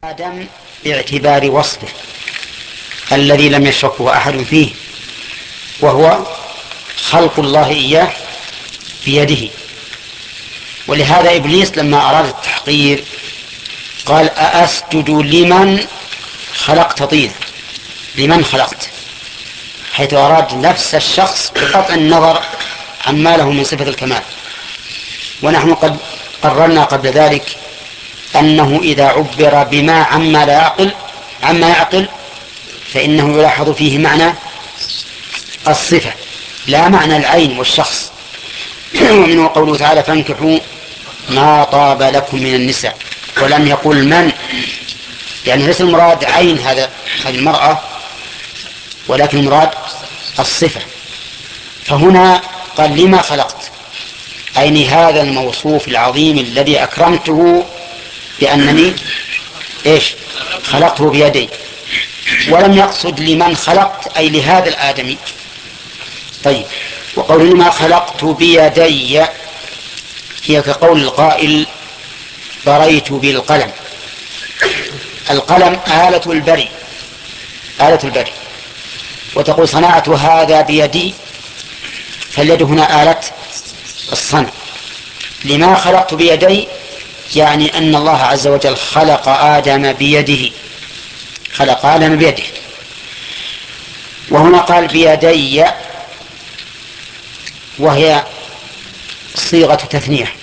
آدم باعتبار وصفه الذي لم يشركه أحد فيه، وهو خلق الله إياه بيده. ولهذا إبليس لما أراد التحقير قال: أأسجد لمن خلقت طينا. لمن خلقت، حيث أراد نفس الشخص بقطع النظر عما له من صفة الكمال. ونحن قد قررنا قبل ذلك أنه إذا عبر بما عما يعقل فإنه يلاحظ فيه معنى الصفة لا معنى العين والشخص. ومنه قوله تعالى: فانكحوا ما طاب لكم من النساء، ولم يقل من، يعني ليس المراد عين هذه المرأة، ولكن المراد الصفة. فهنا قال: لما خلقت، أي لهذا الموصوف العظيم الذي أكرمته بأنني خلقته بيدي. ولم يقصد لمن خلقت أي لهذا الآدمي. طيب، وقول لما خلقت بيدي هي كقول القائل: بريت بالقلم. القلم آلة البري، وتقول: صنعت هذا بيدي، فاليد هنا آلة الصنع. لما خلقت بيدي يعني أن الله عز وجل خلق آدم بيده، وهنا قال بيدي، وهي صيغة تثنية،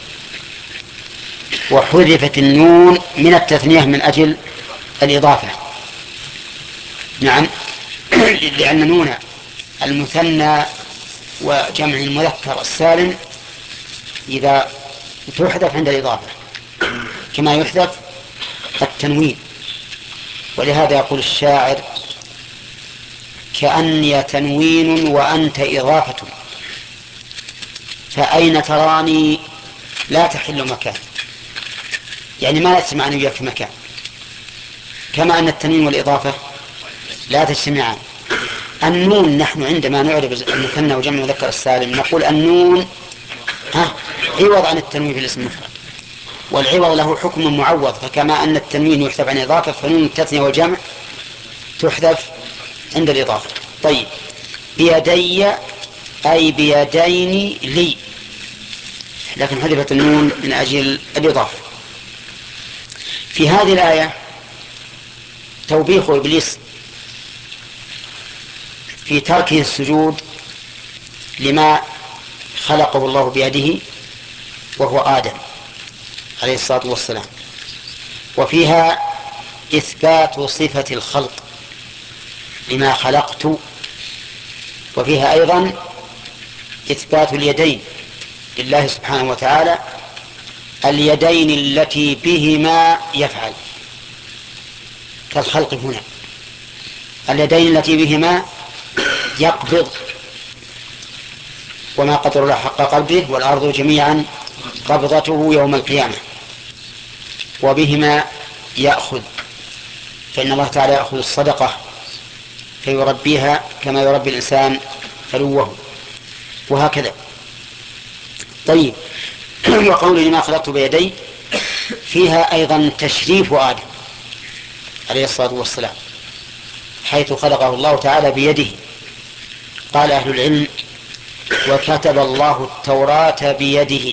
وحذفت النون من التثنية من أجل الإضافة. نعم، لأن نون المثنى وجمع المذكر السالم إذا تحذف عند الإضافة كما يحذف التنوين. ولهذا يقول الشاعر: كأني تنوين وأنت إضافة، فأين تراني لا تحل مكان. يعني ما يجتمعان وياك في مكان، كما أن التنوين والإضافة لا تجتمعان. النون نحن عندما نعرب المثنى وجمع المذكر السالم نقول النون عوض عن التنوين في الاسم المفرد، والعوض له حكم معوض. فكما أن التنوين يحذف عن الإضافة، فنون التثنية والجمع تحذف عند الإضافة. طيب، بيدي أي بيدين لي، لكن حذفت النون من أجل الإضافة. في هذه الآية توبيخ إبليس في تركه السجود لما خلقه الله بيده وهو آدم عليه الصلاة والسلام، وفيها إثبات صفة الخلق لما خلقت، وفيها أيضا إثبات اليدين لله سبحانه وتعالى، اليدين التي بهما يفعل، كالخلق هنا اليدين التي بهما يقبض، وما قدر الله حق قبضه والأرض جميعا قبضته يوم القيامة، وبهما يأخذ، فإن الله تعالى يأخذ الصدقة فيربيها كما يربي الإنسان فلوه، وهكذا. طيب، وقوله لما خلقت بيدي فيها أيضا تشريف آدم عليه الصلاة والسلام، حيث خلقه الله تعالى بيده. قال أهل العلم: وكتب الله التوراة بيده،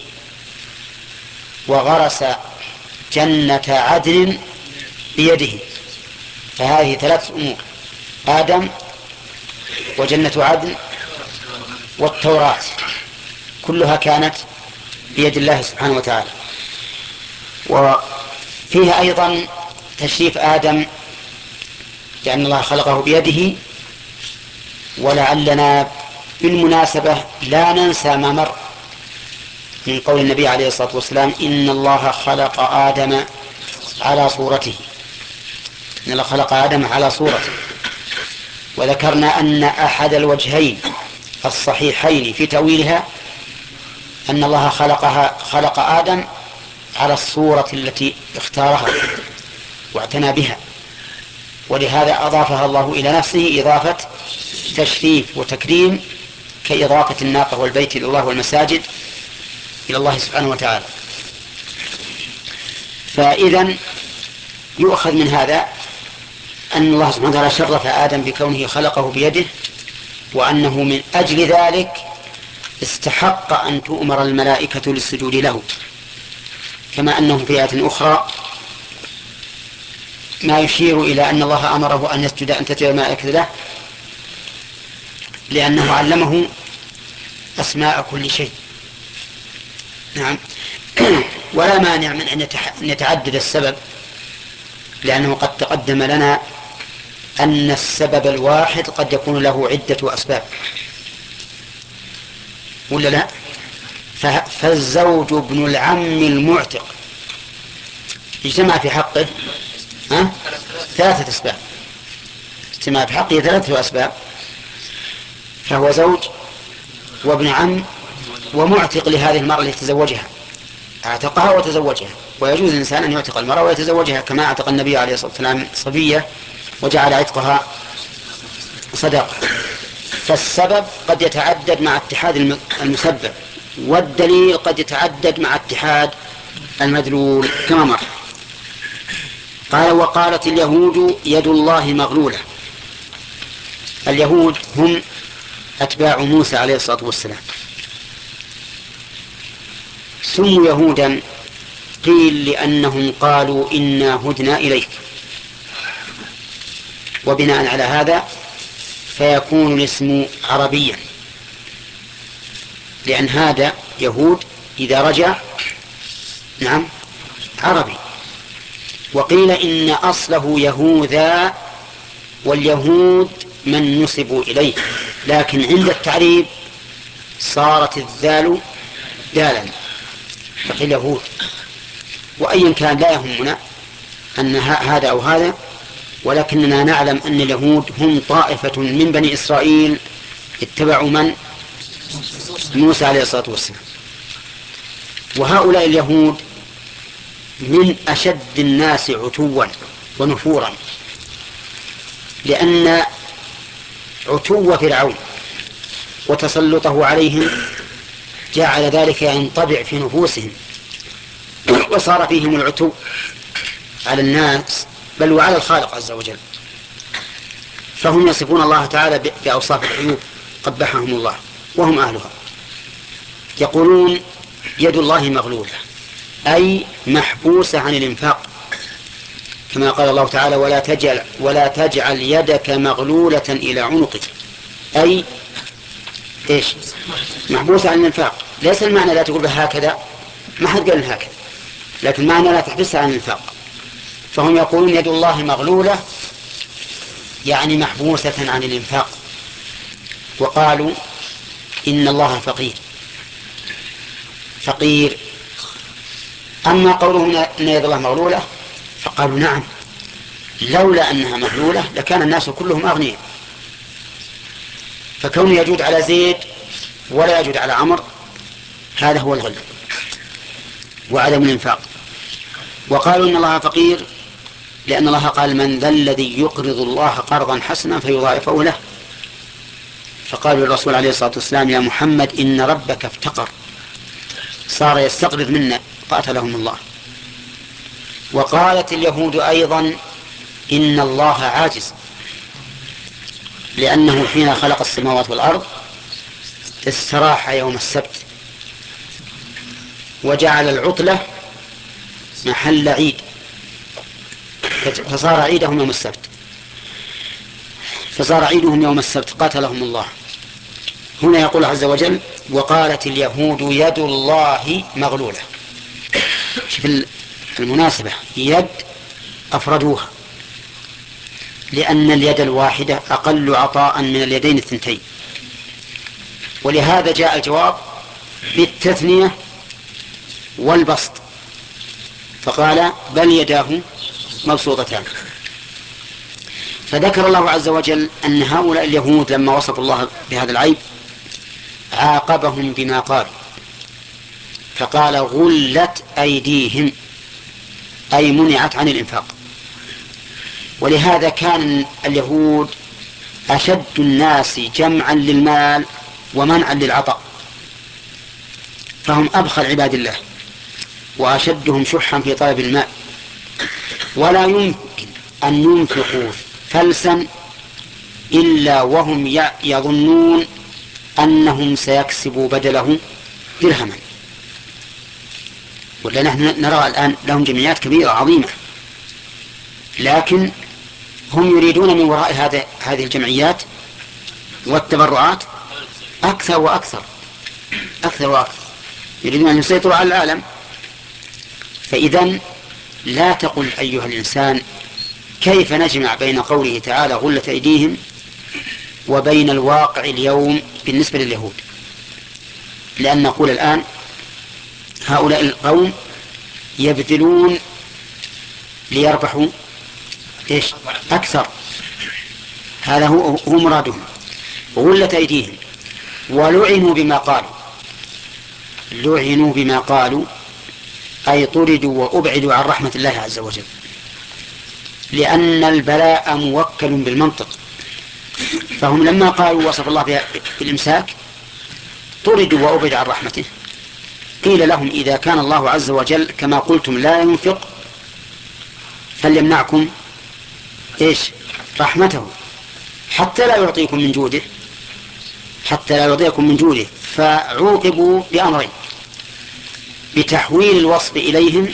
وغرس جنة عدن بيده. فهذه ثلاث أمور: آدم، وجنة عدن، والتوراة، كلها كانت بيد الله سبحانه وتعالى. وفيها أيضا تشريف آدم لأن الله خلقه بيده. ولعلنا بالمناسبة لا ننسى ما مر من قول النبي عليه الصلاة والسلام: إن الله خلق آدم على صورته. إن الله خلق آدم على صورته. وذكرنا أن أحد الوجهين الصحيحين في تأويلها أن الله خلق آدم على الصورة التي اختارها واعتنى بها، ولهذا أضافها الله إلى نفسه إضافة تشريف وتكريم، كإضافة الناقة والبيت إلى الله والمساجد إلى الله سبحانه وتعالى. فإذن يؤخذ من هذا أن الله سبحانه وتعالى شرف آدم بكونه خلقه بيده، وأنه من أجل ذلك استحق أن تؤمر الملائكة للسجود له، كما أنه في آية أخرى ما يشير إلى أن الله أمره أن تسجد الملائكة له لأنه علمه أسماء كل شيء. نعم. ولا مانع من أن يتعدد السبب، لأنه قد تقدم لنا أن السبب الواحد قد يكون له عدة أسباب، ولا لا؟ فالزوج ابن العم المعتق اجتمع في حقه ثلاثة أسباب، اجتمع في حقه ثلاثة أسباب، فهو زوج وابن عم ومعتق لهذه المرأة التي تزوجها، اعتقها وتزوجها. ويجوز الإنسان أن يعتق المرأة ويتزوجها، كما اعتق النبي عليه الصلاة والسلام صفية وجعل عتقها صدقة. فالسبب قد يتعدد مع اتحاد المسبب، والدليل قد يتعدد مع اتحاد المدلول كما مر. قال: وقالت اليهود يد الله مغلولة. اليهود هم أتباع موسى عليه الصلاة والسلام، سموا يهودا قيل لأنهم قالوا إنا هدنا إليك، وبناء على هذا فيكون الاسم عربيا، لأن هذا يهود إذا رجع نعم عربي. وقيل إن أصله يهوذا، واليهود من نسبوا إليه، لكن عند التعريب صارت الذال دالا فقيل يهود. وأيا كان لا يهمنا أن هذا أو هذا، ولكننا نعلم أن اليهود هم طائفة من بني إسرائيل اتبعوا من؟ موسى عليه الصلاة والسلام. وهؤلاء اليهود من أشد الناس عتوا ونفورا، لأن عتو فرعون وتسلطه عليهم جعل ذلك ينطبع في نفوسهم، وصار فيهم العتو على الناس بل وعلى الخالق عز وجل. فهم يصفون الله تعالى بأوصاف العيوب قبحهم الله وهم أهلها. يقولون يد الله مغلولة، أي محبوسة عن الإنفاق، كما قال الله تعالى: ولا تجعل يدك مغلولة إلى عنقك، أي إيش؟ محبوسة عن الإنفاق. ليس المعنى لا تقول بها هكذا، ما حد قال هكذا، لكن معنى لا تحبسها عن الإنفاق. فهم يقولون يد الله مغلولة يعني محبوسة عن الإنفاق. وقالوا إن الله فقير. أما قولهم إن يد الله مغلولة فقالوا نعم، لولا أنها مغلولة لكان الناس كلهم أغنياء، فكونه يجود على زيد ولا يجود على عمر هذا هو الغل وعدم الإنفاق. وقالوا إن الله فقير لأن الله قال: من ذا الذي يقرض الله قرضا حسنا فيضاعفه له. فقالوا للرسول عليه الصلاة والسلام: يا محمد إن ربك افتقر، صار يستقرض منا، قاتلهم الله. وقالت اليهود أيضا إن الله عاجز، لأنه حين خلق السماوات والأرض استراح يوم السبت وجعل العطلة محل عيد، فصار عيدهم يوم السبت، فصار عيدهم يوم السبت قاتلهم الله. هنا يقول عز وجل: وقالت اليهود يد الله مغلولة. شوف المناسبة، يد أفردوها لأن اليد الواحدة أقل عطاء من اليدين الثنتين، ولهذا جاء الجواب بالتثنية والبسط، فقال: بل يداه مبسوطتان. فذكر الله عز وجل أن هؤلاء اليهود لما وصفوا الله بهذا العيب عاقبهم بما قال، فقال: غلت أيديهم، أي منعت عن الإنفاق. ولهذا كان اليهود أشد الناس جمعا للمال ومنعا للعطاء، فهم أبخل عباد الله وأشدهم شحا في طلب المال، ولا يمكن أن ينفقوا فلسا إلا وهم يظنون أنهم سيكسبوا بدله درهما. ولا نحن نرى الآن لهم جمعيات كبيرة عظيمة، لكن هم يريدون من وراء هذه الجمعيات والتبرعات أكثر وأكثر، أكثر وأكثر، يريدون أن يسيطروا على العالم. فإذن لا تقل أيها الإنسان كيف نجمع بين قوله تعالى غلت أيديهم وبين الواقع اليوم بالنسبة لليهود، لأن نقول الآن هؤلاء القوم يبذلون ليربحوا إيش أكثر، هذا هو مرادهم. غلت أيديهم ولعنوا بما قالوا، لعنوا بما قالوا أي طردوا وأبعدوا عن رحمة الله عز وجل، لأن البلاء موكل بالمنطق. فهم لما قالوا وصف الله بالإمساك طردوا وأبعدوا عن رحمته. قيل لهم إذا كان الله عز وجل كما قلتم لا ينفق فليمنعكم إيش رحمته حتى لا يعطيكم من جوده، حتى لا يعطيكم من جوده. فعوقبوا بأمرين: بتحويل الوصف إليهم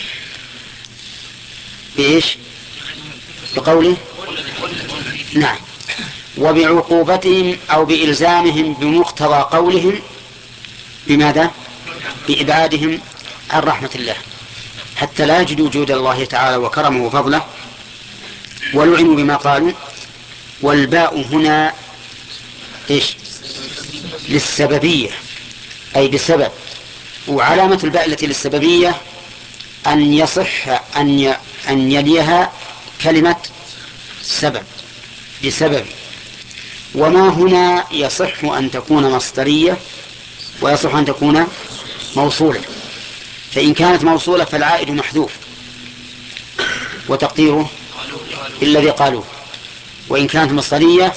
بإيش بقوله نعم، وبعقوبتهم أو بإلزامهم بمقتضى قولهم بماذا؟ بإبعادهم عن رحمة الله حتى لا يجدوا جود الله تعالى وكرمه وفضله. ولعنوا بما قالوا. والباء هنا إيش للسببية أي بسبب، وعلامة الباء التي للسببية أن يصح أن يليها كلمة سبب بسبب. وما هنا يصح أن تكون مصدرية ويصح أن تكون موصولة، فإن كانت موصولة فالعائد محذوف وتقديره الذي قالوه، وإن كانت مصدرية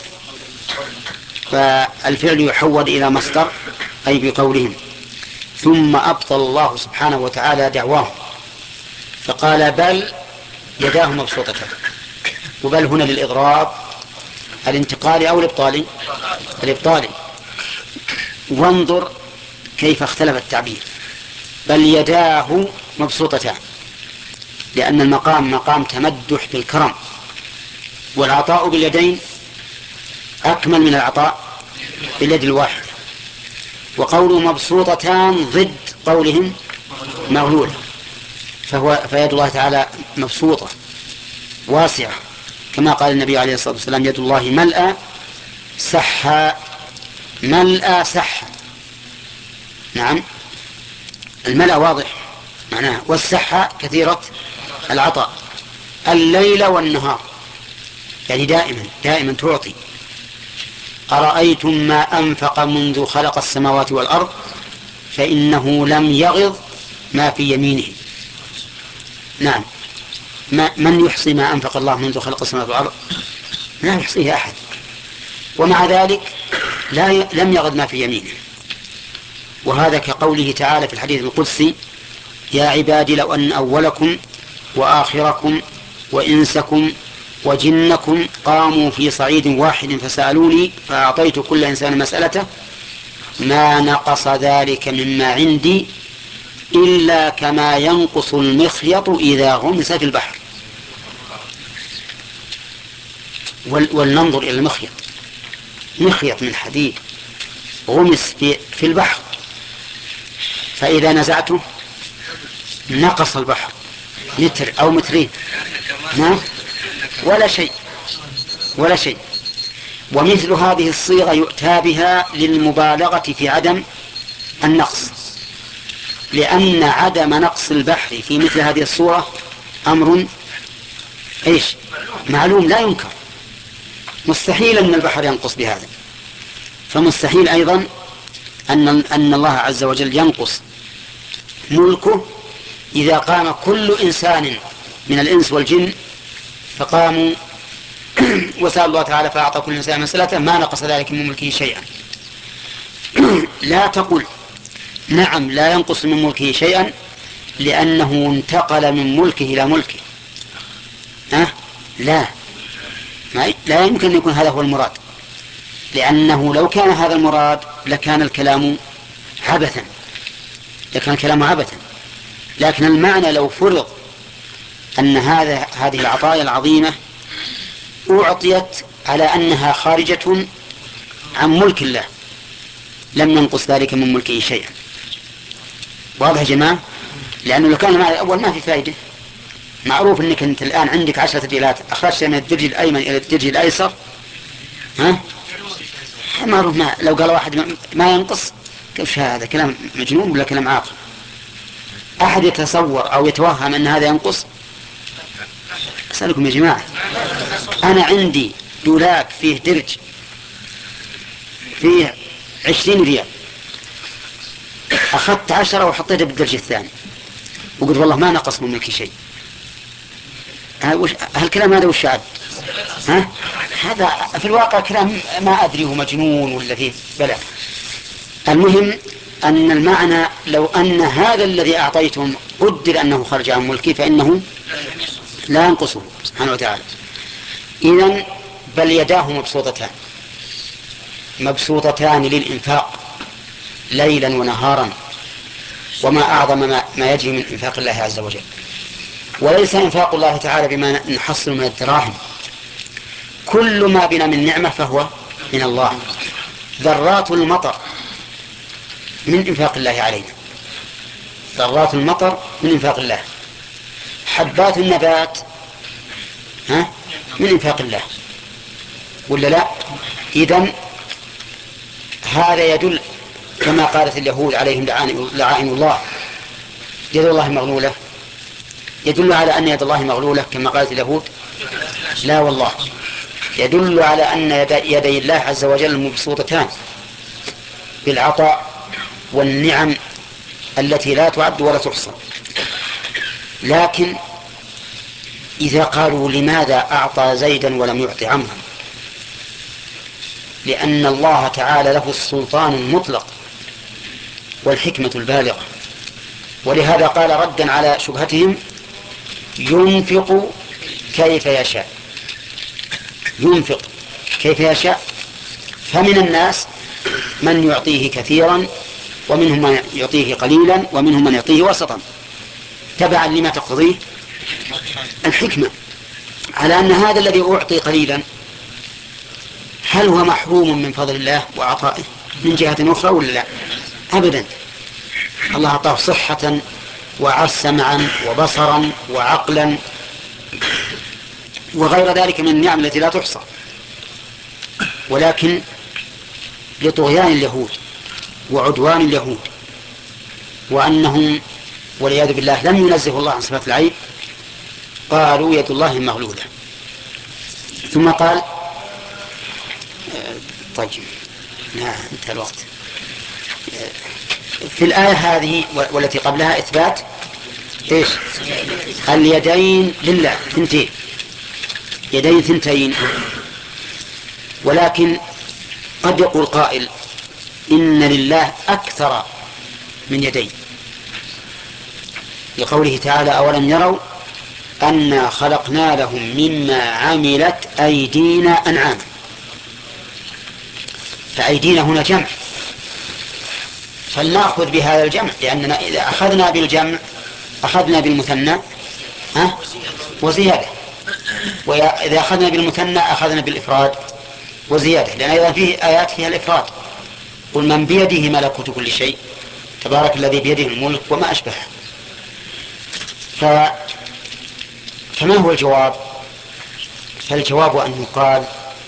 فالفعل يحول إلى مصدر أي بقولهم. ثم أبطل الله سبحانه وتعالى دعواهم فقال بل يداه مبسوطتان، وبل هنا للإضراب الانتقالي أو الإبطالي؟ الإبطالي. وانظر كيف اختلف التعبير، بل يداه مبسوطتان، لأن المقام مقام تمدح بالكرم، والعطاء باليدين أكمل من العطاء باليد الواحد. وقوله مبسوطتان ضد قولهم مغلولة، فيد الله تعالى مبسوطة واسعة، كما قال النبي عليه الصلاة والسلام يد الله ملأى سحا، ملأى سحا. نعم الملأ واضح معناها، والسحة كثيرة العطاء الليل والنهار، يعني دائما تعطي. أرأيتم ما أنفق منذ خلق السماوات والأرض فإنه لم يغض ما في يمينه. نعم من يحصي ما أنفق الله منذ خلق السماوات والأرض؟ لا يحصيه أحد، ومع ذلك لم يغض ما في يمينه. وهذا كقوله تعالى في الحديث القدسي يا عبادي لو أن أولكم وآخركم وإنسكم وجنكم قاموا في صعيد واحد فسألوني فأعطيت كل إنسان مسألته ما نقص ذلك مما عندي إلا كما ينقص المخيط إذا غمس في البحر. ولننظر إلى المخيط، مخيط من حديد غمس في البحر، فإذا نزعته نقص البحر متر أو مترين، نعم ولا شيء. ومثل هذه الصيغة يؤتى بها للمبالغة في عدم النقص، لأن عدم نقص البحر في مثل هذه الصورة أمر معلوم لا ينكر، مستحيل أن البحر ينقص بهذا. فمستحيل أيضا أن الله عز وجل ينقص ملكه إذا قام كل إنسان من الإنس والجن فقاموا وسأل الله تعالى فأعطى كل إنسان مسألته ما نقص ذلك من ملكه شيئا. لا تقل نعم لا ينقص من ملكه شيئا، لأنه انتقل من ملكه إلى ملكه، لا، لا يمكن أن يكون هذا هو المراد، لأنه لو كان هذا المراد لكان الكلام عبثا، لكن المعنى لو فرض أن هذه العطايا العظيمة أعطيت على أنها خارجة عن ملك الله لم ينقص ذلك من ملكه شيئا. واضح يا جماعة؟ لأنه لو كان المعنى الأول ما في فائدة. معروف أنك أنت الآن عندك 10 ريالات أخرجت من الدرج الأيمن إلى الدرج الأيسر، معروف. لو قال واحد ما ينقص، كيف هذا كلام مجنون ولا كلام عاقل؟ أحد يتصور أو يتوهم أن هذا ينقص؟ أسألكم يا جماعة، أنا عندي دولاك فيه درج فيه 20 ريال، أخذت 10 وحطيته بالدرج الثاني وقلت والله ما نقص من ملكي شيء، هالكلام هذا وش عاد؟ هذا في الواقع كلام ما أدري هو مجنون ولا فيه بلى. المهم أن المعنى لو أن هذا الذي أعطيتم قدر أنه خرج عن ملكي فإنه لا ينقصه سبحانه وتعالى. إذن بل يداه مبسوطتان للإنفاق ليلا ونهارا، وما أعظم ما يجري من إنفاق الله عز وجل. وليس إنفاق الله تعالى بما نحصل من الدراهم، كل ما بنا من نعمة فهو من الله. ذرات المطر من إنفاق الله علينا، ذرات المطر من إنفاق الله، حبات النبات من إنفاق الله ولا لا؟ إذن هذا يدل كما قالت اليهود عليهم لعائن الله يد الله مغلولة، يدل على أن يد الله مغلولة كما قالت اليهود؟ لا والله، يدل على أن يدي الله عز وجل مبسوطتان بالعطاء والنعم التي لا تعد ولا تحصى. لكن إذا قالوا لماذا أعطى زيدا ولم يعطي عمرا؟ لأن الله تعالى له السلطان المطلق والحكمة البالغة، ولهذا قال ردا على شبهتهم ينفق كيف يشاء، ينفق كيف يشاء. فمن الناس من يعطيه كثيرا، ومنهم من يعطيه قليلا، ومنهم من يعطيه وسطا، تبعا لما تقتضيه الحكمة، على أن هذا الذي أعطي قليلا هل هو محروم من فضل الله وعطائه من جهة أخرى ولا لا؟ أبدا، الله أعطاه صحة وسمعا وبصرا وعقلا وغير ذلك من النعم التي لا تحصى. ولكن لطغيان اليهود وعدوان اليهود وأنهم والعياذ بالله لم ينزه الله عن صفات العيب قالوا يد الله مغلولة. ثم قال طيب انتهى الوقت. في الآية هذه والتي قبلها إثبات إيش؟ اليدين لله ثنتين، يدين ثنتين. ولكن قد يقول قائل إن لله أكثر من يدين، لقوله تعالى أولم يروا أنا خلقنا لهم مما عملت أيدينا أنعاما. فأيدينا هنا جمع، فلنأخذ بهذا الجمع، لأننا إذا أخذنا بالجمع أخذنا بالمثنى وزيادة، وإذا أخذنا بالمثنى أخذنا بالإفراد وزيادة، لأن أيضا فيه آيات فيها الإفراد. قل من بيده ملكوت كل شيء تبارك الذي بيده الملك وما أشبه. فما هو الجواب؟ فالجواب أن يقال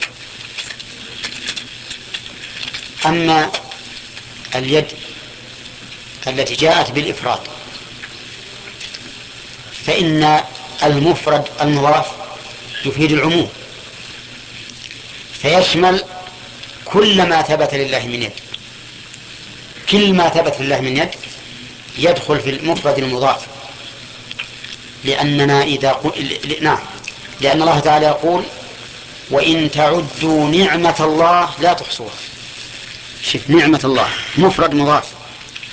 أما اليد التي جاءت بالإفراد فإن المفرد المضاف يفيد العموم، فيشمل كل ما ثبت لله من يد، كل ما ثبت لله من يد يدخل في المفرد المضاف. لأننا لأن الله تعالى يقول وإن تعدوا نعمة الله لا تحصوها. شوف نعمة الله مفرد مضاف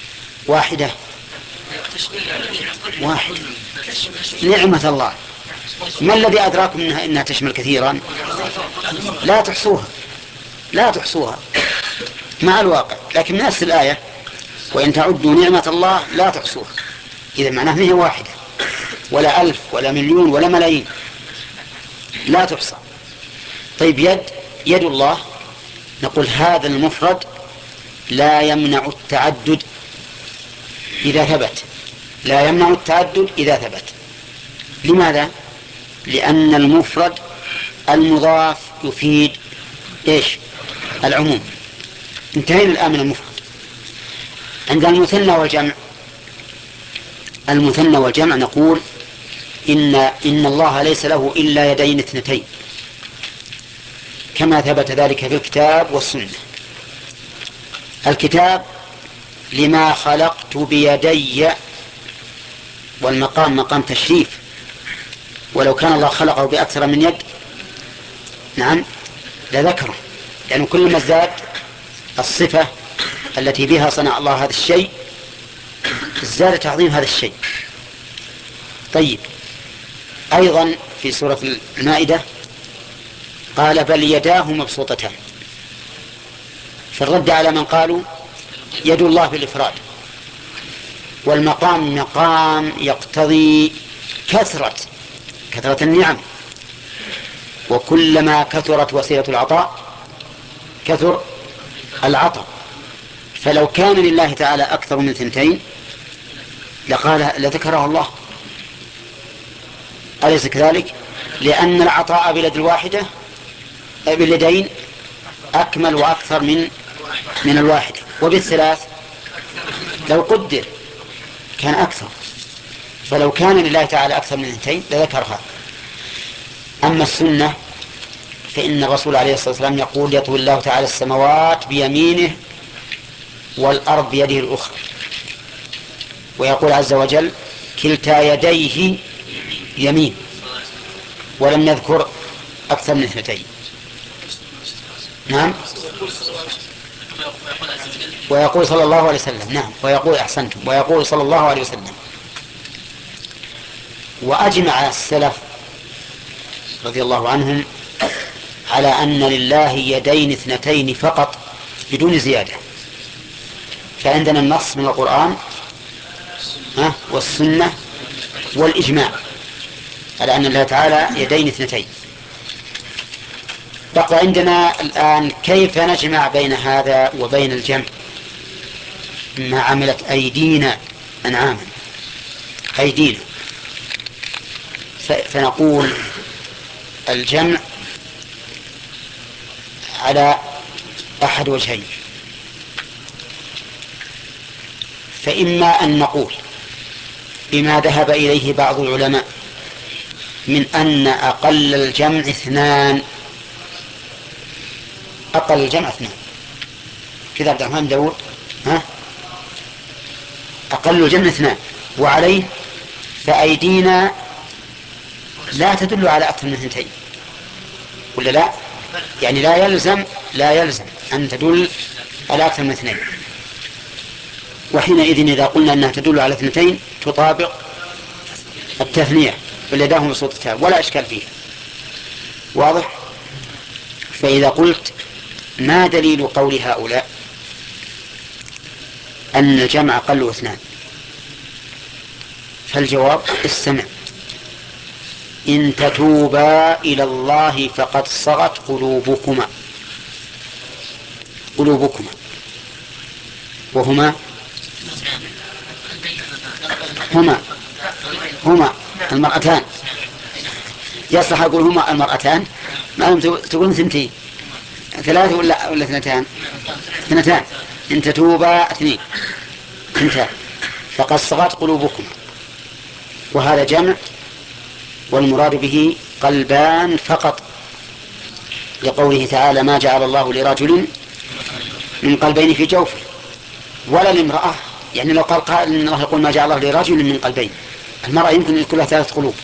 واحد نعمة الله ما الذي أدراكم إنها تشمل كثيرا؟ لا تحصوها، لا تحصوها مع الواقع. لكن من أصل الآية وإن تعدوا نعمة الله لا تحصوها، إذا معناه هي واحدة ولا 1000 ولا مليون ولا ملايين، لا تحصى. طيب يد الله، نقول هذا المفرد لا يمنع التعدد إذا ثبت، لا يمنع التعدد إذا ثبت. لماذا؟ لأن المفرد المضاف يفيد إيش؟ العموم. انتهينا الآن من المفرد. عند المثنى والجمع، المثنى والجمع نقول إن الله ليس له إلا يدين اثنتين، كما ثبت ذلك في الكتاب والسنة. الكتاب لما خلقت بيدي، والمقام مقام تشريف، ولو كان الله خلقه بأكثر من يد نعم لذكره، يعني كل ما ازداد الصفة التي بها صنع الله هذا الشيء ازداد تعظيم هذا الشيء. طيب أيضا في سورة المائدة قال بل يداه مبسوطتان، في الرد على من قالوا يد الله بالإفراد، والمقام مقام يقتضي كثرة النعم، وكلما كثرت وسيلة العطاء كثر العطاء. فلو كان لله تعالى أكثر من ثنتين لذكره الله، أليس كذلك؟ لأن العطاء باليد الواحدة باليدين أكمل وأكثر من الواحدة، وبالثلاث لو قدر كان أكثر. فلو كان لله تعالى أكثر من اثنتين لذكرها. أما السنة فإن الرسول عليه الصلاة والسلام يقول يطوي الله تعالى السماوات بيمينه والأرض بيده الأخرى، ويقول عز وجل كلتا يديه يمين، ولم يذكر أكثر من اثنتين. نعم. ويقول صلى الله عليه وسلم، نعم، ويقول أحسنتم، ويقول صلى الله عليه وسلم. وأجمع السلف رضي الله عنهم على أن لله يدين اثنتين فقط بدون زيادة. فعندنا النص من القرآن والسنة والإجماع على أن الله تعالى يدين اثنتين. بقى عندنا الآن كيف نجمع بين هذا وبين الجمع ما عملت أيدينا أنعاما، أيدينا. فنقول الجمع على أحد وجهين، فإما أن نقول بما ذهب إليه بعض العلماء من أن أقل الجمع اثنان، أقل الجمع اثنان كذا عبد الرحمن داود، أقل الجمع اثنان، وعليه فأيدينا لا تدل على أكثر من اثنتين، ولا لا؟ يعني لا يلزم أن تدل على أكثر من اثنين. وحينئذ إذا قلنا أنها تدل على اثنتين تطابق التثنية بل يداه مبسوطتان ولا إشكال فيها، واضح؟ فإذا قلت ما دليل قول هؤلاء أن الجمع أقل اثنان، فالجواب استمع: إن تتوبا إلى الله فقد صغت قلوبكما، وهما هما المرأتان. يصلح أقول هما المرأتان، ما لم تقول ثنتين، ثلاثة ولا اثنتان؟ إن تتوبا اثنتان فقد صغت قلوبكما، وهذا جمع، والمراد به قلبان فقط، لقوله تعالى ما جعل الله لرجل من قلبين في جوفه ولا لامرأة. يعني لو قال قائل إن الله يقول ما جعل الله لرجل من قلبين، المرأة يمكن يكون لها 3 قلوب،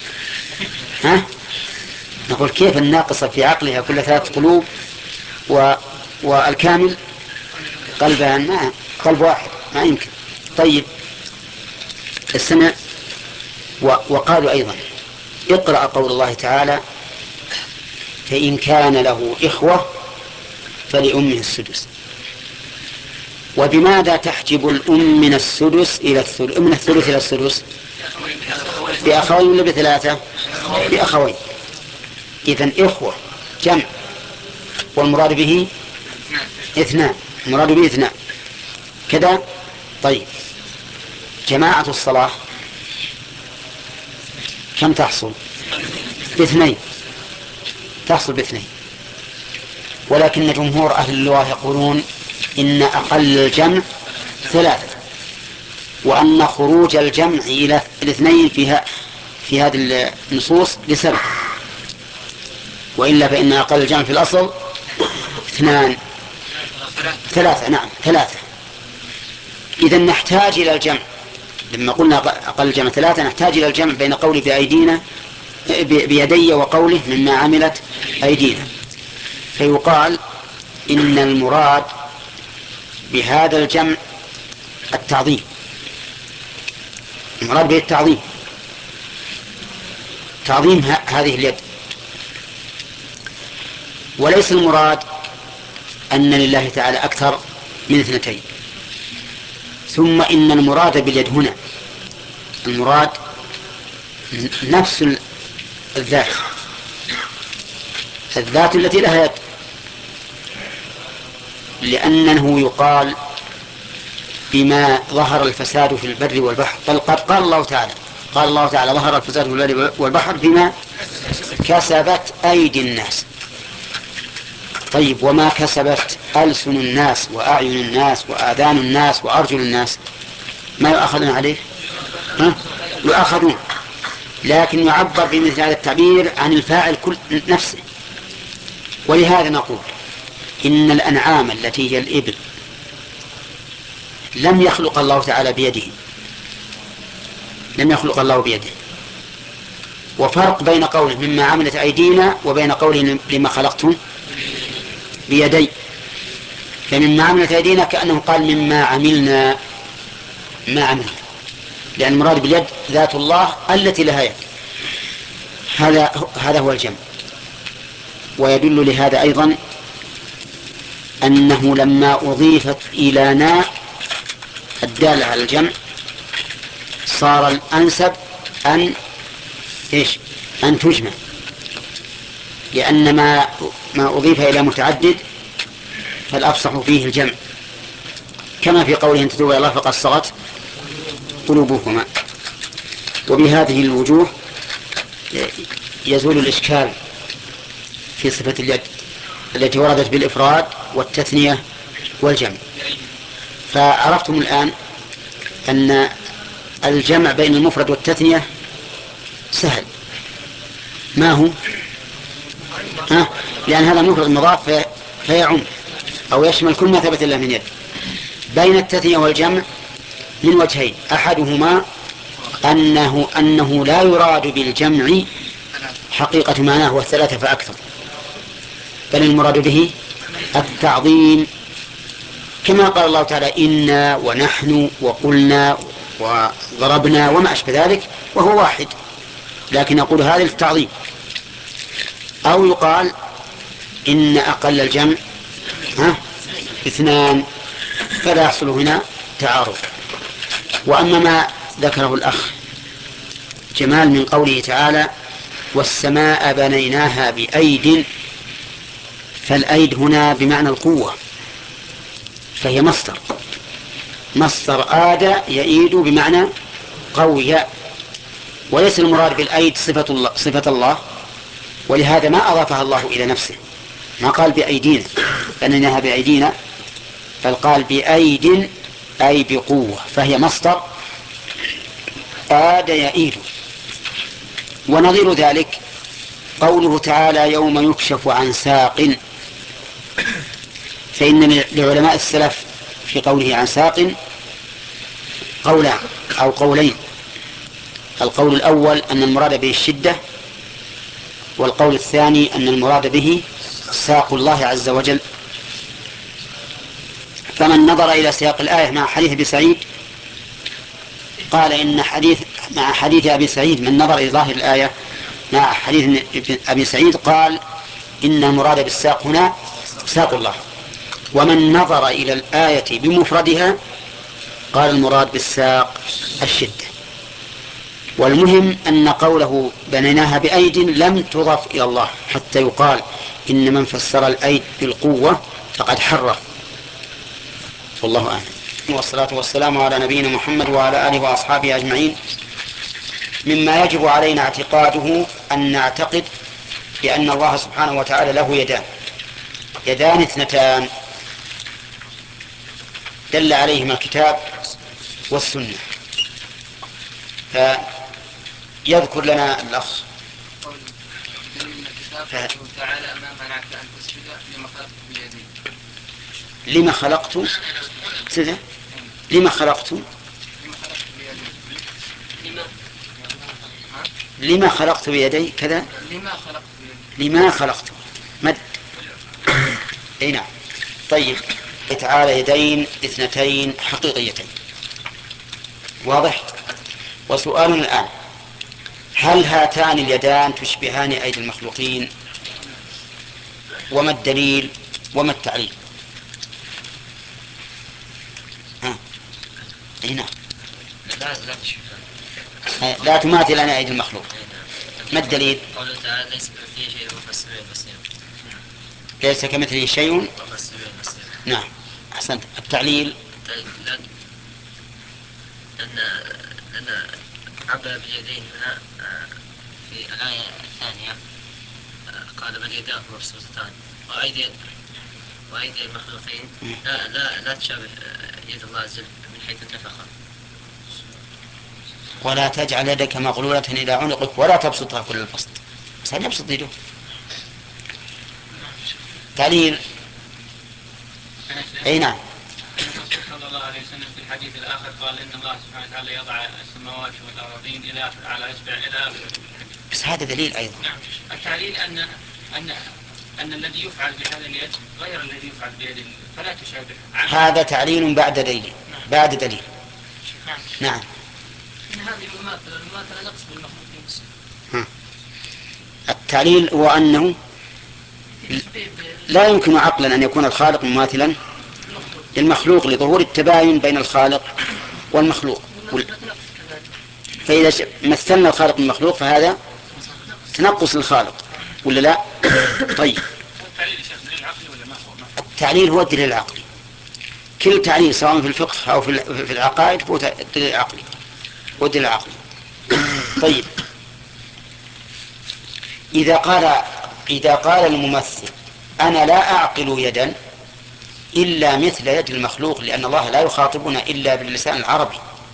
نقول كيف الناقصة في عقلها كل 3 قلوب والكامل قلبان؟ ما قلب واحد ما يمكن. طيب السمع. وقالوا أيضا اقرأ قول الله تعالى: فإن كان له إخوة فلأمه السدس. وبماذا تحجب الأم من السدس إلى الثلث، من الثلث إلى السدس؟ بأخوين ولا بثلاثة؟ بأخوين. إذن إخوة جمع، والمراد به اثنان، المراد به اثنان كذا. طيب، جماعة الصلاة كم تحصل؟ باثنين، تحصل باثنين. ولكن جمهور أهل اللغة يقولون إن أقل الجمع ثلاثة، وأن خروج الجمع إلى الاثنين في هذه النصوص لسبب، وإلا فإن أقل الجمع في الأصل اثنان، ثلاثة. نعم، ثلاثة. إذن نحتاج إلى الجمع. لما قلنا أقل الجمع ثلاثة نحتاج إلى الجمع بين قوله بأيدينا بيدي وقوله مما عملت أيدينا. فيقال إن المراد بهذا الجمع التعظيم، المراد به التعظيم، تعظيم هذه اليد، وليس المراد أن لله تعالى أكثر من اثنتين. ثم إن المراد باليد هنا المراد نفس الذات التي لها يد، لأنه يقال بما ظهر الفساد في البر والبحر. بل قد قال الله تعالى ظهر الفساد في البر والبحر بما كسبت أيدي الناس. طيب، وما كسبت ألسن الناس وأعين الناس وآذان الناس وأرجل الناس ما يؤخذون عليه؟ يؤخذون، لكن يعبر بمثل هذا التعبير عن الفاعل كل نفسه. ولهذا نقول إن الأنعام التي هي الإبل لم يخلق الله تعالى بيده، لم يخلق الله بيده. وفرق بين قوله مما عملت أيدينا وبين قوله لما خلقتم بيدي. فمما عملت أيدينا كأنه قال مما عملنا، ما عملنا، لأن المراد باليد ذات الله التي لها يد. هذا هو الجمع. ويدل لهذا أيضا أنه لما أضيفت إلى ناء الدالة على الجمع صار الأنسب أن تجمع، لأن ما أضيف إلى متعدد فالأفصح فيه الجمع، كما في قوله إن تتوبوا إلى الله فقد صغت قلوبكما. وبهذه الوجوه يزول الإشكال في صفة اليد التي وردت بالإفراد والتثنية والجمع. فعرفتم الآن أن الجمع بين المفرد والتثنية سهل. ما هو؟ لأن هذا المفرد مضاف فيعم أو يشمل كل ما ثبت له من يد. بين التثنية والجمع من وجهين: أحدهما أنه لا يراد بالجمع حقيقة معناه والثلاثة فأكثر، بل المراد به التعظيم، كما قال الله تعالى إنا ونحن وقلنا وضربنا وما أشبه ذلك، وهو واحد، لكن يقول هذا للتعظيم. أو يقال إن أقل الجمع اثنان، فلا يحصل هنا تعارض. وأما ما ذكره الأخ جمال من قوله تعالى والسماء بنيناها بأيد، فالأيد هنا بمعنى القوة، فهي مصدر آد يئيد بمعنى قوي، وليس المراد بالأيد صفة الله، ولهذا ما أضافها الله إلى نفسه، ما قال بأيدينا بنيناها بأيدينا، بل قال بأيد أي بقوة، فهي مصدر آد يئيد. ونظير ذلك قوله تعالى يوم يكشف عن ساق، فإن لعلماء السلف في قوله عن ساق قولان أو قولين: القول الأول أن المراد به الشدة، والقول الثاني أن المراد به ساق الله عز وجل. فمن نظر إلى سياق الآية مع حديث أبي سعيد قال إن مع حديث أبي سعيد من نظر إلى ظاهر الآية مع حديث أبي سعيد قال إن المراد بالساق هنا ساق الله. ومن نظر إلى الآية بمفردها قال المراد بالساق الشدة. والمهم أن قوله بنيناها بأيد لم تضف إلى الله حتى يقال إن من فسر الأيد بالقوة فقد حرف. والله أعلم. والصلاة والسلام على نبينا محمد وعلى آله وأصحابه أجمعين. مما يجب علينا اعتقاده أن نعتقد بأن الله سبحانه وتعالى له يدان اثنتان دل عليهما الكتاب والسنة. فيذكر لنا الأخ تعالى ما منعك أن تسجد لما خلقت بيدي. لما خلقت سيدة لما خلقت لما خلقت بيدي كذا لما خلقت مد. اي نعم. طيب تعالى يدين اثنتين حقيقيتين واضح. وسؤال الآن هل هاتان اليدان تشبهان أيدي المخلوقين؟ وما الدليل وما التعليل؟ اي نعم. لا تماثل أنا أيدي المخلوق. ما الدليل؟ قوله تعالى ليس كمثله شيء وهو السميع البصير. ليس كمثله شيء وهو السميع البصير. نعم أحسنت. التعليل لأن عبر باليدين هنا في الآية الثانية قال بل يداه مبسوطتان وأيدي المخلوقين لا تشابه يد الله عز وجل من حيث النفخة. ولا تجعل يدك مغلولة إلى عنقك ولا تبسطها كل البسط. بس هل يبسط يده؟ تعليل. أي نعم. صلى الله عليه وسلم في الحديث الآخر قال إن الله سبحانه وتعالى يضع السماوات والأراضين على إصبع إلى. بس هذا دليل أيضا. نعم. التعليل أن الذي يفعل بهذا اليد غير الذي يفعل بيد فلا تشابه. هذا تعليل بعد دليل. بعد دليل. نعم. إن هذه المماثلة نقص بالمخلوقين. التعليل هو أنه لا يمكن عقلا أن يكون الخالق مماثلا للمخلوق لظهور التباين بين الخالق والمخلوق. فإذا مثلنا الخالق بالمخلوق فهذا تنقص الخالق ولا لا؟ طيب التعليل هو الدليل العقلي. كل تعليل سواء في الفقه أو في العقائد هو الدليل العقلي. والدليل العقلي. طيب إذا قال الممثل أنا لا أعقل يدا إلا مثل يد المخلوق لأن الله لا يخاطبنا إلا باللسان العربي،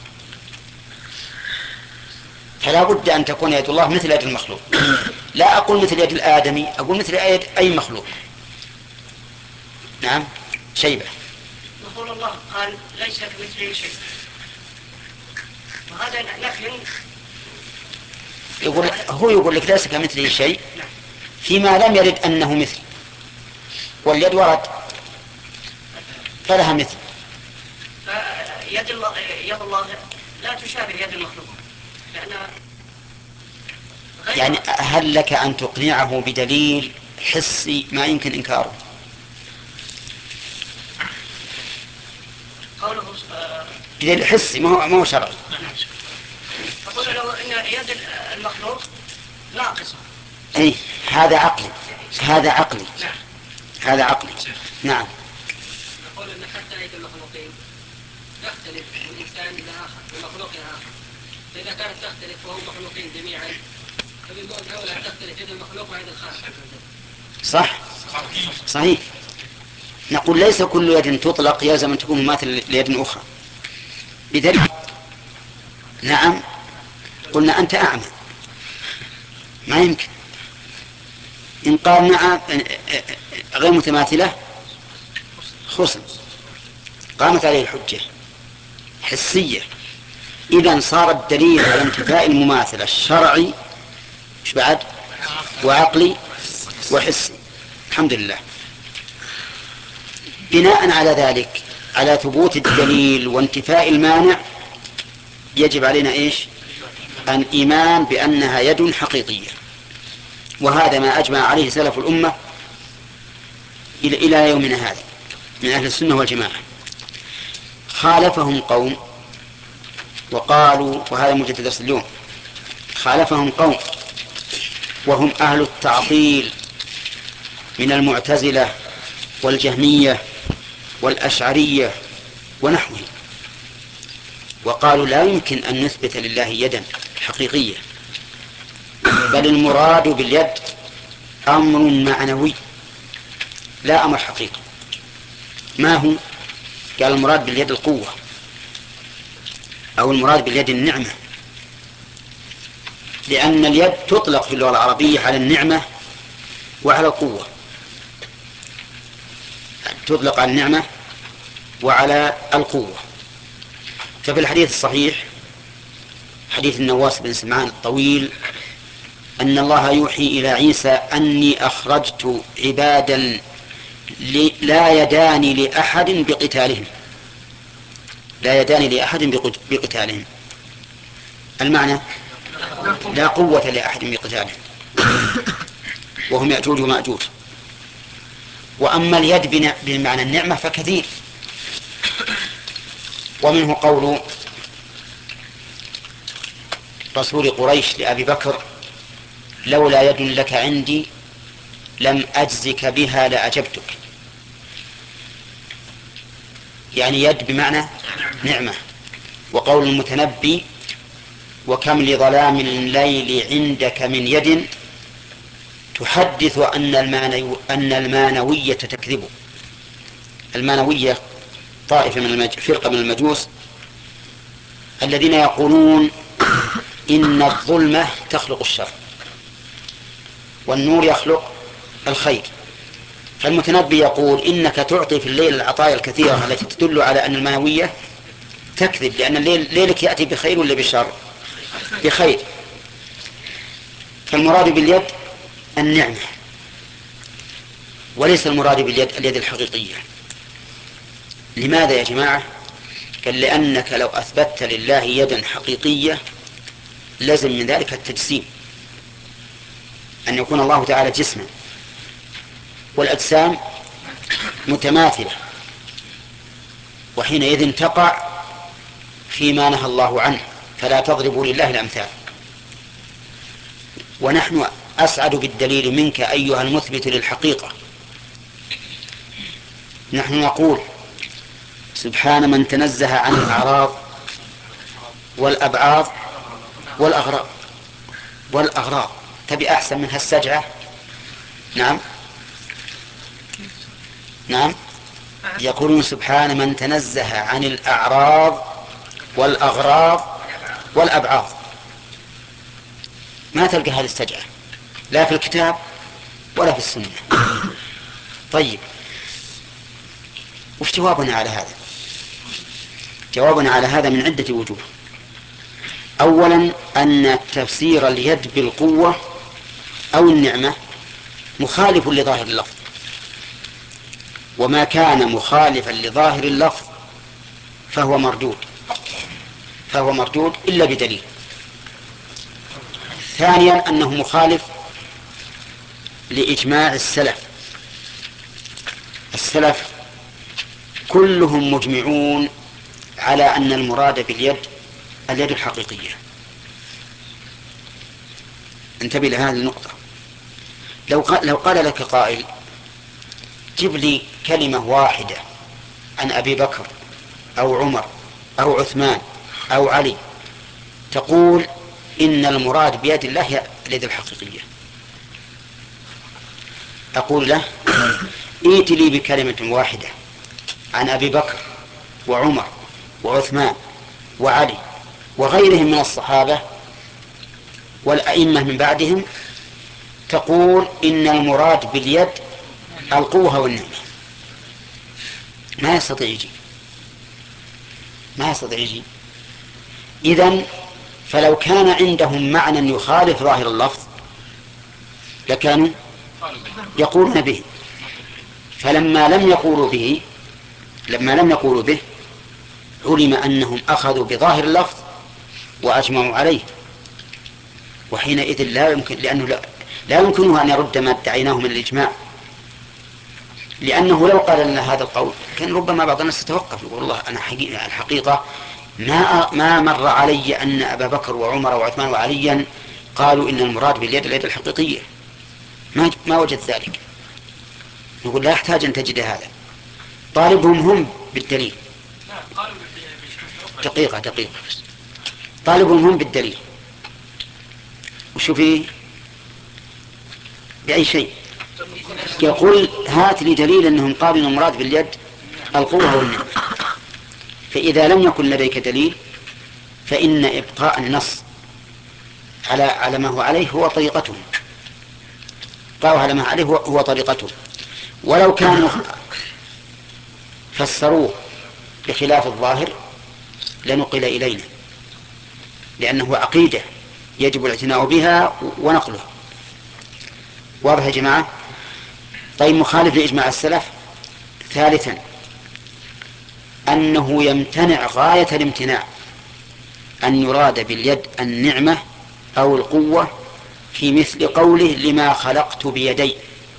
فلا بد أن تكون يد الله مثل يد المخلوق. لا أقول مثل يد الآدمي، أقول مثل يد أي مخلوق. نعم. شيبة. يقول الله قال ليس كمثله شيء، وهذا نفي. يقول لك ليس كمثله شيء فيما لم يرد أنه مثل، واليد ورد فلها مثل. يد الله لا تشابه يد المخلوق لأنها يعني هل لك أن تقنعه بدليل حسي ما يمكن إنكاره؟ قوله بدليل حسي ما هو شرعي. أقول له إن يد المخلوق ناقصة. أي هذا عقلي. هذا عقلي. هذا عقلي. نعم. نقول أن حتى يد المخلوقين تختلف من إنسان إلى آخر ومخلوق إلى آخر، فإذا كانت تختلف وهم مخلوقين جميعا فبالضبط أولى أن تختلف يد المخلوق ويد الخالق. صح. صحيح. نقول ليس كل يد تطلق يلزم أن تكون مماثل ليد أخرى بدليل. نعم. قلنا أنت أعمى ما يمكن. إن قال نعم غير متماثلة خصم قامت عليه الحجة حسية. إذن صار الدليل على انتفاء المماثلة الشرعي مش بعد وعقلي وحسي. الحمد لله. بناء على ذلك على ثبوت الدليل وانتفاء المانع يجب علينا إيش؟ الإيمان بأنها يد حقيقية وهذا ما أجمع عليه سلف الأمة إلى يومنا هذا من أهل السنة والجماعة. خالفهم قوم وقالوا، وهذا موجود درس اليوم، خالفهم قوم وهم أهل التعطيل من المعتزلة والجهمية والأشعرية ونحوهم، وقالوا لا يمكن أن نثبت لله يدا حقيقية، بل المراد باليد أمر معنوي لا أمر حقيقي. ما هو؟ قال المراد باليد القوة، أو المراد باليد النعمة، لأن اليد تطلق في اللغة العربية على النعمة وعلى القوة، تطلق على النعمة وعلى القوة. ففي الحديث الصحيح حديث النواس بن سمعان الطويل أن الله يوحي إلى عيسى أني أخرجت عبادا لا يدان لأحد بقتالهم، لا يدان لأحد بقتالهم، المعنى لا قوة لأحد بقتالهم، وهم يأجوج ومأجوج. وأما اليد بمعنى النعمة فكثير، ومنه قول رسول قريش لأبي بكر لولا يد لك عندي لم أجزك بها لأجبتك، يعني يد بمعنى نعمة. وقول المتنبي وكم لظلام الليل عندك من يد تحدث أن المانوية تكذب. المانوية طائفة فرقة من المجوس الذين يقولون إن الظلمة تخلق الشر والنور يخلق الخير. فالمتنبي يقول إنك تعطي في الليل العطايا الكثيرة التي تدل على أن المانوية تكذب، لأن ليلك يأتي بخير ولا بشر؟ بخير. فالمراد باليد النعمة، وليس المراد باليد اليد الحقيقية. لماذا يا جماعة؟ قال لأنك لو أثبتت لله يدا حقيقية لازم من ذلك التجسيم، أن يكون الله تعالى جسما، والأجسام متماثلة، وحينئذ تقع فيما نهى الله عنه، فلا تضربوا لله الأمثال. ونحن أسعد بالدليل منك أيها المثبت للحقيقة. نحن نقول سبحان من تنزه عن الأعراض والأبعاض والأغراض. تبي أحسن من هالسجعة؟ نعم يقولون سبحان من تنزه عن الأعراض والأغراض والأبعاض. ما تلقى هذه السجعة لا في الكتاب ولا في السنة. طيب، وش جوابنا على هذا؟ جوابنا على هذا من عدة وجوه. أولا أن تفسير اليد بالقوة أو النعمة مخالف لظاهر اللفظ، وما كان مخالفا لظاهر اللفظ فهو مردود إلا بدليل. ثانيا أنه مخالف لإجماع السلف كلهم مجمعون على أن المراد باليد اليد الحقيقية. انتبه لهذه النقطة. لو قال لك قائل جيب لي كلمة واحدة عن أبي بكر أو عمر أو عثمان أو علي تقول إن المراد بيد الله اليد الحقيقية، أقول له ائت لي بكلمة واحدة عن أبي بكر وعمر وعثمان وعلي وغيرهم من الصحابة والأئمة من بعدهم تقول إن المراد باليد القوة والنعمة. ما يستطيع يجي. إذن فلو كان عندهم معنى يخالف ظاهر اللفظ لكانوا يقولون به، فلما لم يقولوا به علم أنهم أخذوا بظاهر اللفظ وأجمعوا عليه، وحينئذ لا يمكن، لأنه لا يمكنه أن يرد ما ادعيناه من الإجماع، لأنه لو قال لنا هذا القول كان ربما بعض الناس يتوقف يقول والله أنا الحقيقة ما مر علي أن أبا بكر وعمر وعثمان وعليا قالوا إن المراد باليد اليد الحقيقية، ما وجد ذلك. نقول لا يحتاج أن تجد هذا، طالبهم هم بالدليل. دقيقة طالبهم هم بالدليل. وشو فيه بأي شيء؟ يقول هات لي دليل أنهم قالوا إن المراد باليد القوة والنعمة. فإذا لم يكن لديك دليل فإن إبقاء النص على ما هو عليه هو طريقتهم، إبقاءه على ما عليه هو طريقتهم. ولو كانوا فسروه بخلاف الظاهر لنقل إلينا، لأنه عقيدة يجب الاعتناء بها ونقلها. واضح يا جماعة؟ طيب، مخالف لإجماع السلف. ثالثا أنه يمتنع غاية الامتناع أن يراد باليد النعمة أو القوة في مثل قوله لما خلقت بيدي.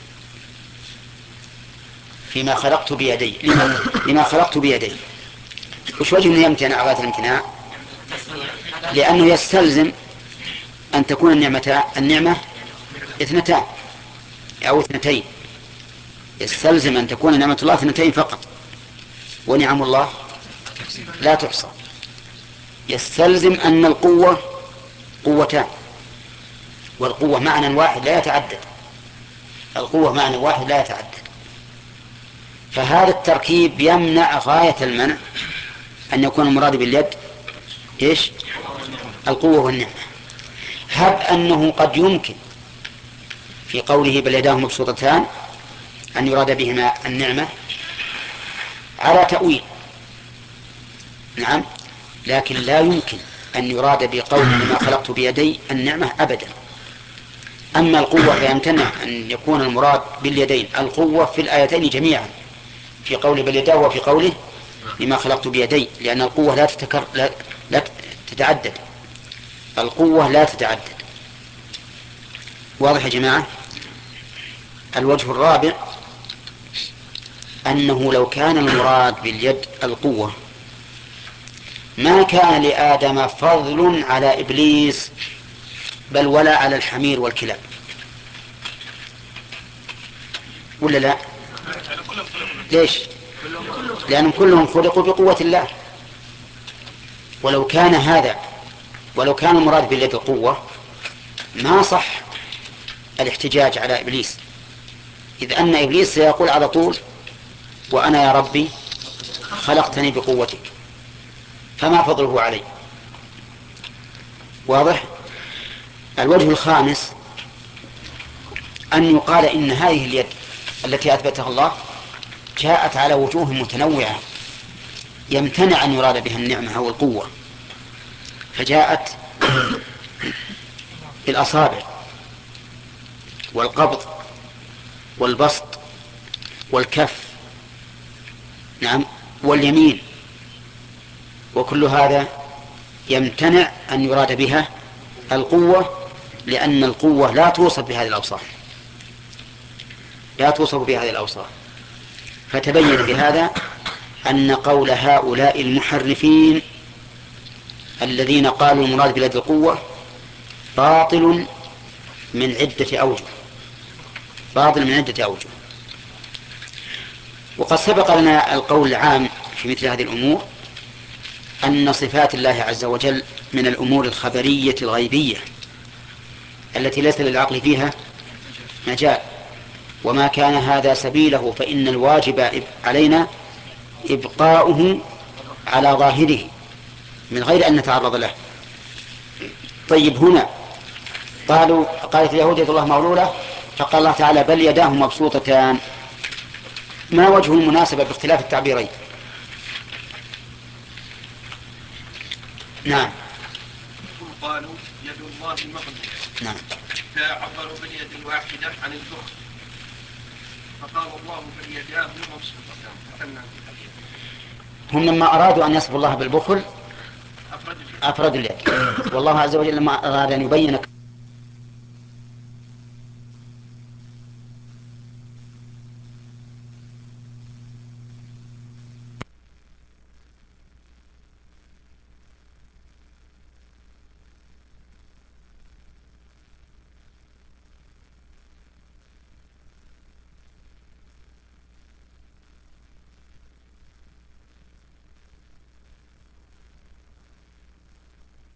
فيما خلقت بيدي، لما خلقت بيدي، وش وجه أنه يمتنع غاية الامتناع؟ لأنه يستلزم أن تكون النعمة اثنتان أو اثنتين. يستلزم أن تكون نعمة الله اثنتين فقط، ونعم الله لا تحصى. يستلزم أن القوة قوتان، والقوة معنى واحد لا يتعدد، القوة معنى واحد لا يتعدد. فهذا التركيب يمنع غاية المنع أن يكون المراد باليد إيش؟ القوة والنعمة. هب أنه قد يمكن في قوله بل يداه مبسوطتان أن يراد بهما النعمة على تأويل، نعم، لكن لا يمكن أن يراد بقول ما خلقت بيدي النعمة أبدا. أما القوة فيمتنع أن يكون المراد باليدين القوة في الآيتين جميعا، في قول بل يداه وفي قوله لما خلقت بيدي، لأن القوة لا تتعدد، القوة لا تتعدد. واضح يا جماعة؟ الوجه الرابع أنه لو كان المراد باليد القوة ما كان لآدم فضل على إبليس بل ولا على الحمير والكلاب، ولا لا؟ ليش؟ لأنهم كلهم خلقوا بقوة الله. ولو كان هذا، ولو كان المراد باليد القوة ما صح الاحتجاج على إبليس، إذ أن إبليس سيقول على طول وأنا يا ربي خلقتني بقوتك، فما فضله علي؟ واضح؟ الوجه الخامس أن يقال إن هذه اليد التي أثبتها الله جاءت على وجوه متنوعة يمتنع أن يراد بها النعمة أو القوة، فجاءت بالأصابع والقبض والبسط والكف، نعم، واليمين، وكل هذا يمتنع أن يراد بها القوة، لأن القوة لا توصف بهذه الأوصاف، لا توصف بهذه الأوصاف. فتبين بهذا أن قول هؤلاء المحرفين الذين قالوا المراد باليد القوة باطل من عدة أوجه، باطل من عدة أوجه. وقد سبق لنا القول العام في مثل هذه الأمور أن صفات الله عز وجل من الأمور الخبرية الغيبية التي ليس للعقل فيها مجال، وما كان هذا سبيله فإن الواجب علينا إبقاؤه على ظاهره من غير أن نتعرض له. طيب، هنا قالت اليهود يد الله مغلولة، فقال الله تعالى بل يداه مبسوطتان. ما وجه المناسبة باختلاف التعبيرين؟ نعم، قالوا يد الله مغلولة، نعم، فعبروا باليد الواحدة عن البخل، فقال الله بل يداه مبسوطتان. هم لما أرادوا أن يصفوا الله بالبخل أفردوا اليد، والله عز وجل لما أراد أن يبين